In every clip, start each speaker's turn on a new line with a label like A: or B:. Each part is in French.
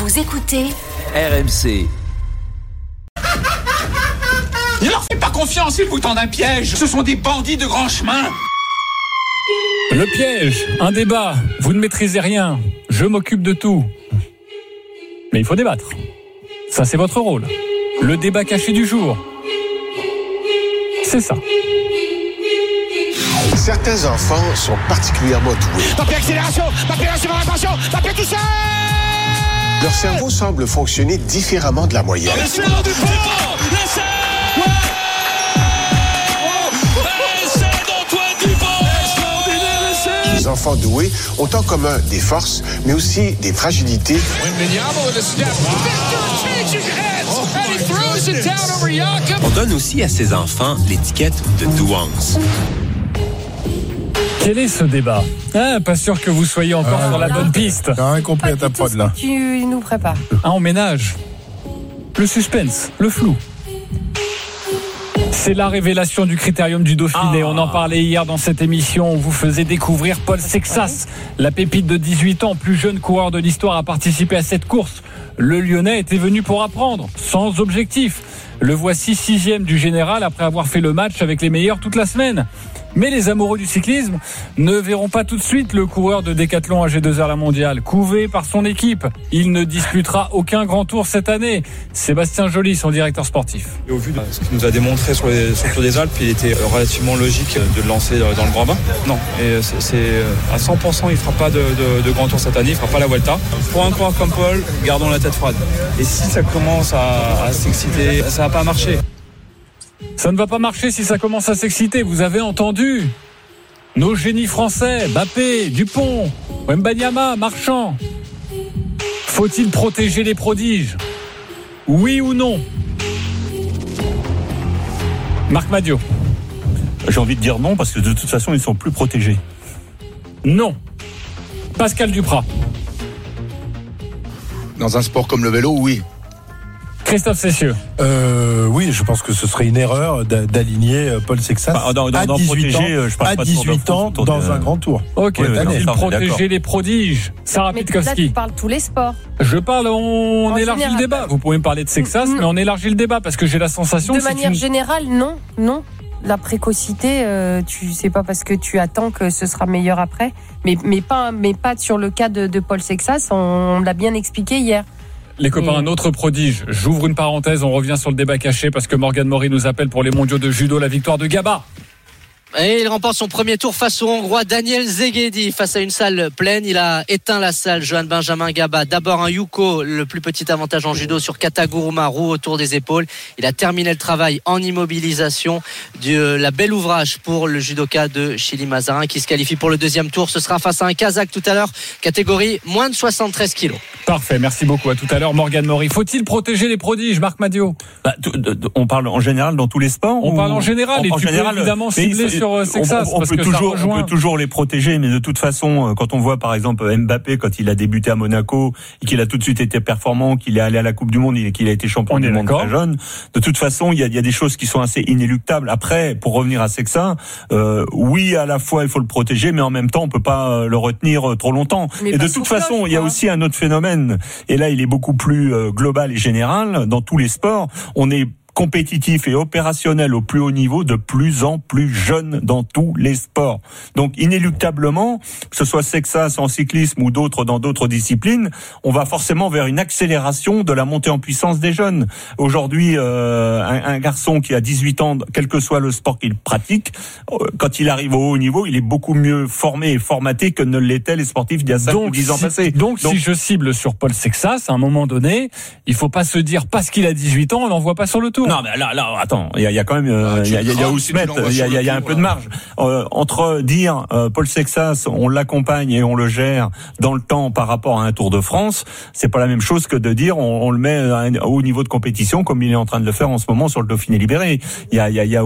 A: Vous écoutez
B: RMC.
C: Ne leur faites pas confiance, ils vous tendent un piège. Ce sont des bandits de grand chemin.
D: Le piège, un débat. Vous ne maîtrisez rien. Je m'occupe de tout. Mais il faut débattre. Ça, c'est votre rôle. Le débat caché du jour. C'est ça.
E: Certains enfants sont particulièrement doués.
C: Tapez accélération, tapez réparation, tapez tout ça.
E: Leur cerveau semble fonctionner différemment de la moyenne.
C: C'est l'heure du pont. L'essai.
E: Les enfants doués ont en commun des forces, mais aussi des fragilités.
B: On donne aussi à ces enfants l'étiquette de douance.
D: Quel est ce débat ? Pas sûr que vous soyez encore sur la bonne piste.
F: T'as rien compris à ta prod là.
G: Tu nous prépares.
D: On ménage. Le suspense, le flou. C'est la révélation du Critérium du Dauphiné. On en parlait hier dans cette émission. On vous faisait découvrir Paul Sexas, la pépite de 18 ans, plus jeune coureur de l'histoire à participer à cette course. Le Lyonnais était venu pour apprendre, sans objectif. Le voici 6e du général après avoir fait le match avec les meilleurs toute la semaine. Mais les amoureux du cyclisme ne verront pas tout de suite le coureur de Décathlon AG2R La Mondiale, couvé par son équipe. Il ne disputera aucun grand tour cette année. Sébastien Joly, son directeur sportif.
H: Et au vu de ce qu'il nous a démontré sur le Tour des Alpes, il était relativement logique de le lancer dans le Grand Bain. Non, et c'est à 100%, il ne fera pas de grand tour cette année, il ne fera pas la Vuelta. Pour un coureur comme Paul, gardons la tête froide. Et si ça commence à s'exciter, ça ne va pas marcher.
D: Ça ne va pas marcher si ça commence à s'exciter. Vous avez entendu nos génies français, Mbappé, Dupont, Wembanyama, Marchand. Faut-il protéger les prodiges ? Oui ou non ? Marc Madiot.
I: J'ai envie de dire non parce que de toute façon ils sont plus protégés.
D: Non. Pascal Duprat.
F: Dans un sport comme le vélo, oui.
D: Christophe Cessieux.
F: Oui, je pense que ce serait une erreur d'aligner Paul Sexas à 18 ans dans un grand tour.
D: Ok, faut-il protéger les prodiges ? Sarah
G: Mais là,
D: Pitkowski.
G: tu parles tous les sports.
D: Je parle, on élargit
G: général.
D: le débat. Vous pouvez me parler de Sexas, mais on élargit le débat parce que j'ai la sensation
G: De
D: que c'est
G: manière générale, non. La précocité, tu sais pas parce que tu attends que ce sera meilleur après. Mais pas sur le cas de Paul Sexas. On l'a bien expliqué hier.
D: Les copains, un autre prodige. J'ouvre une parenthèse, on revient sur le débat caché parce que Morgane Maury nous appelle pour les mondiaux de judo, la victoire de Gaba.
J: Et il remporte son premier tour face au Hongrois Daniel Zegedi face à une salle pleine. Il a éteint la salle, Johan Benjamin Gaba. D'abord un Yuko, le plus petit avantage en judo sur Kataguruma, roue autour des épaules. Il a terminé le travail en immobilisation. La belle ouvrage pour le judoka de Chili Mazarin qui se qualifie pour le deuxième tour. Ce sera face à un Kazakh tout à l'heure, catégorie moins de 73 kilos.
D: Parfait, merci beaucoup. À tout à l'heure, Morgane Maury. Faut-il protéger les prodiges, Marc Madiot ?
I: On parle en général dans tous les sports.
D: On parle en général, et tu peux évidemment cibler sur Sexas,
I: on peut toujours les protéger, mais de toute façon, quand on voit par exemple Mbappé, quand il a débuté à Monaco et qu'il a tout de suite été performant, qu'il est allé à la Coupe du Monde et qu'il a été champion du monde très jeune, de toute façon, il y a des choses qui sont assez inéluctables. Après, pour revenir à Sexas, oui, à la fois il faut le protéger, mais en même temps, on peut pas le retenir trop longtemps. Mais et de toute façon, il y a aussi un autre phénomène, et là, il est beaucoup plus global et général dans tous les sports. On est compétitif et opérationnel au plus haut niveau, de plus en plus jeune dans tous les sports. Donc inéluctablement, que ce soit Sexas en cyclisme ou d'autres dans d'autres disciplines, on va forcément vers une accélération de la montée en puissance des jeunes. Aujourd'hui, un garçon qui a 18 ans, quel que soit le sport qu'il pratique, quand il arrive au haut niveau, il est beaucoup mieux formé et formaté que ne l'étaient les sportifs d'il y a 5 ou 10 ans passés.
D: Donc si je cible sur Paul Sexas, à un moment donné, il faut pas se dire parce qu'il a 18 ans, on l'envoie pas sur le tour.
I: Non, mais là, attends, il y a quand même, il y a où se mettre, il y a un peu de marge. Entre dire, Paul Sexas, on l'accompagne et on le gère dans le temps par rapport à un Tour de France, c'est pas la même chose que de dire, on le met à un haut niveau de compétition, comme il est en train de le faire en ce moment sur le Dauphiné libéré. Il y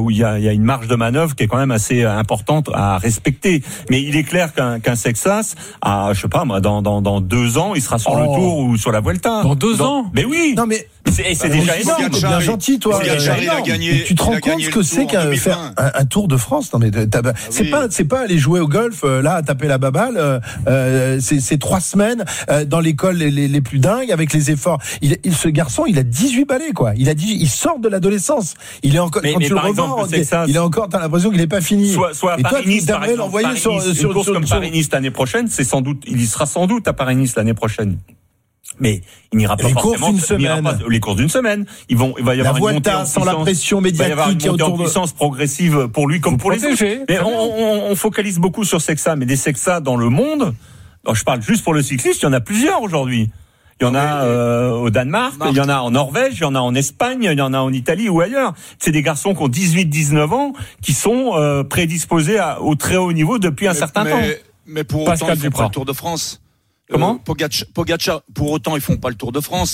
I: a une marge de manœuvre qui est quand même assez importante à respecter. Mais il est clair qu'un Sexas, je sais pas, moi, dans 2 ans, il sera sur le Tour ou sur la Vuelta.
D: Dans 2 ans?
I: Mais oui!
F: Non, mais
I: c'est déjà énorme.
F: Bien gentil, toi. toi. Tu te rends compte ce que c'est qu'à faire un Tour de France? Non mais c'est pas aller jouer au golf là à taper la baballe. C'est 3 semaines dans l'école les plus dingues avec les efforts. Ce garçon, il a 18 balais quoi. Il sort de l'adolescence. Il est encore quand tu le revois, il est encore. T'as l'impression qu'il n'est pas fini.
I: Soit à Paris-Nice, par exemple. Une course comme Paris-Nice l'année prochaine, c'est sans doute, il y sera sans doute à Paris-Nice l'année prochaine. Mais il n'ira pas forcément. Les courses d'une semaine. Il va y avoir une montée en puissance.
F: Sans la pression médiatique.
I: Il va y avoir une montée en puissance progressive pour lui comme pour les autres. Mais on focalise beaucoup sur Sexa, mais des Sexa dans le monde. Alors je parle juste pour le cycliste, il y en a plusieurs aujourd'hui. Il y en a au Danemark, il y en a en Norvège, il y en a en Espagne, il y en a en Italie ou ailleurs. C'est des garçons qui ont 18-19 ans qui sont prédisposés au très haut niveau depuis un certain temps.
A: Mais pour autant, ils font pas le Tour de France.
I: Comment
A: Pogacar, pour autant, ils font pas le Tour de France.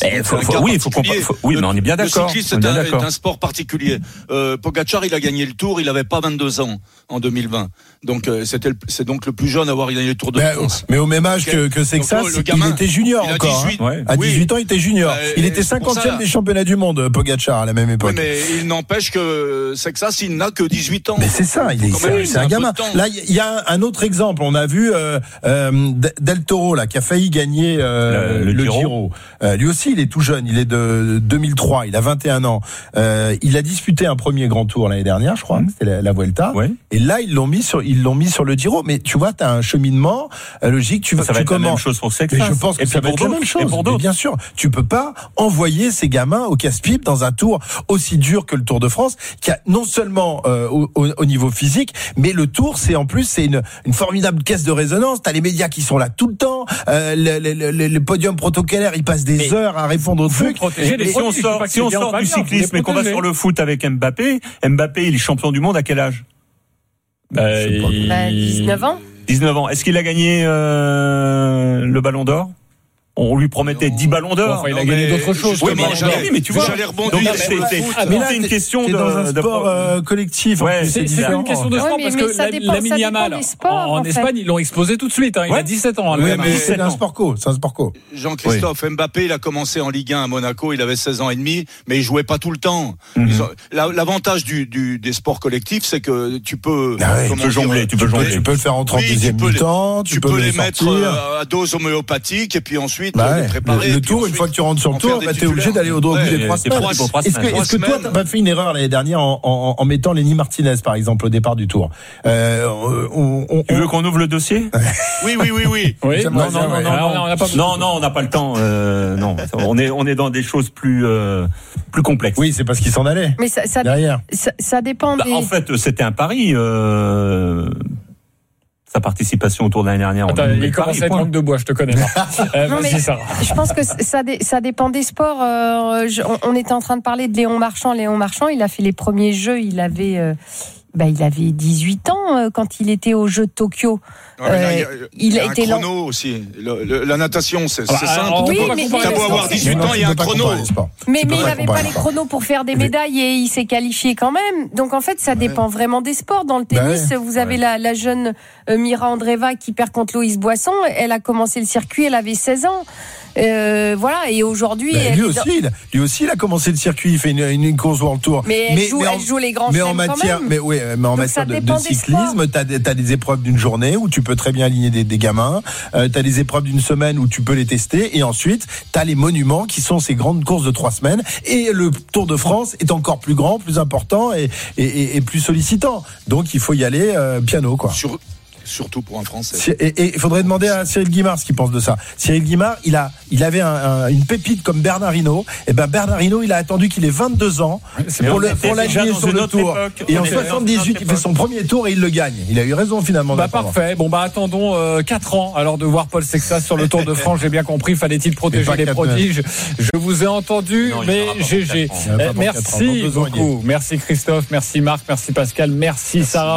I: Oui, mais on est bien d'accord.
A: Le cyclisme est un sport particulier. Pogacar, il a gagné le Tour, il avait pas 22 ans en 2020. Donc c'est donc le plus jeune à avoir gagné le Tour de France.
F: Mais au même âge que Sexa, il était junior encore. À 18 ans, il était junior. Il était 50e des championnats du monde, Pogacar, à la même époque.
A: Mais il n'empêche que Sexa, il n'a que 18 ans.
F: Mais c'est ça, c'est un gamin. Là, il y a un autre exemple. On a vu Del Toro, là, qui a failli gagner le Giro. Lui aussi, il est tout jeune. Il est de 2003. Il a 21 ans. Il a disputé un premier grand tour l'année dernière, je crois. C'était la Vuelta. Ouais. Et là, ils l'ont mis sur le Giro. Mais tu vois, t'as un cheminement logique.
I: Ça va être la même chose pour Sexa.
F: Mais je pense que ça va être la même chose. Mais bien sûr, tu peux pas envoyer ces gamins au casse-pipe dans un tour aussi dur que le Tour de France, qui a non seulement au niveau physique, mais le Tour, c'est une formidable caisse de résonance. T'as les médias qui sont là tout le temps. Le podium protocolaire, il passe des heures à répondre aux trucs.
I: Si on sort du cyclisme et qu'on va sur le foot avec Mbappé, il est champion du monde à quel âge?
G: 19 ans.
I: 19 ans. Est-ce qu'il a gagné le Ballon d'Or? On lui promettait 10 ballons d'or.
D: Il a gagné d'autres choses.
I: Oui, mais tu vois.
A: J'allais rebondir.
F: Mais là, c'est une question dans un sport collectif.
D: C'est une question de sport parce que Lamine Yamal en Espagne, ils l'ont explosé tout de suite. Il a 17 ans.
F: Oui, mais c'est un sport co.
A: Jean-Christophe Mbappé, il a commencé en Ligue 1 à Monaco. Il avait 16 ans et demi, mais il jouait pas tout le temps. L'avantage des sports collectifs, c'est que tu peux
I: jongler. Tu peux
F: le faire en 32e mi-temps.
A: Tu peux les mettre à dose homéopathique et puis ensuite
F: le tour, une fois que tu rentres sur le tour, t'es obligé d'aller au bout des 3 semaines. Est-ce que toi, t'as pas fait une erreur l'année dernière en mettant Lenny Martinez, par exemple, au départ du tour?
I: Tu veux qu'on ouvre le dossier?
A: Oui.
I: Non, on n'a pas le temps. Non, on est dans des choses plus complexes.
F: Oui, c'est parce qu'il s'en allait.
G: Mais
F: derrière.
G: Ça dépend.
I: En fait, c'était un pari. Sa participation au Tour de l'année dernière.
D: Il commence à être manque de bois, je te connais.
G: Non, mais je pense que ça dépend des sports. On était en train de parler de Léon Marchand. Léon Marchand, il a fait les premiers Jeux. Il avait 18 ans quand il était aux Jeux de Tokyo.
A: Il y a un chrono aussi. La natation, c'est simple.
G: Oui,
A: t'as beau avoir 18 ans, il y a un chrono.
G: Mais il n'avait pas les chronos pour faire des médailles et il s'est qualifié quand même. Donc en fait, ça dépend vraiment des sports. Dans le tennis, vous avez la jeune Mira Andreeva qui perd contre Loïs Boisson. Elle a commencé le circuit, elle avait 16 ans. Voilà, et aujourd'hui.
F: Lui aussi, il a commencé le circuit, il fait une course World Tour.
G: Mais elle joue les grands chelems quand même.
F: Mais en matière de cyclisme, t'as des épreuves d'une journée où tu peux très bien aligner des gamins. T'as des épreuves d'une semaine où tu peux les tester. Et ensuite, t'as les monuments qui sont ces grandes courses de 3 semaines. Et le Tour de France est encore plus grand, plus important et plus sollicitant. Donc, il faut y aller piano, quoi.
A: Surtout pour un Français.
F: Et il faudrait demander à Cyril Guimard ce qu'il pense de ça. Cyril Guimard, il avait une pépite comme Bernard Hinault. Et Bernard Hinault, il a attendu qu'il ait 22 ans pour l'aligner sur le tour. Et en 78, il fait son premier tour et il le gagne. Il a eu raison finalement.
D: Parfait. Attendons 4 ans alors de voir Paul Sexas sur le Tour de France. J'ai bien compris. Fallait-il protéger les prodiges? Je vous ai entendu, mais GG. Merci beaucoup. Merci Christophe. Merci Marc. Merci Pascal. Merci Sarah.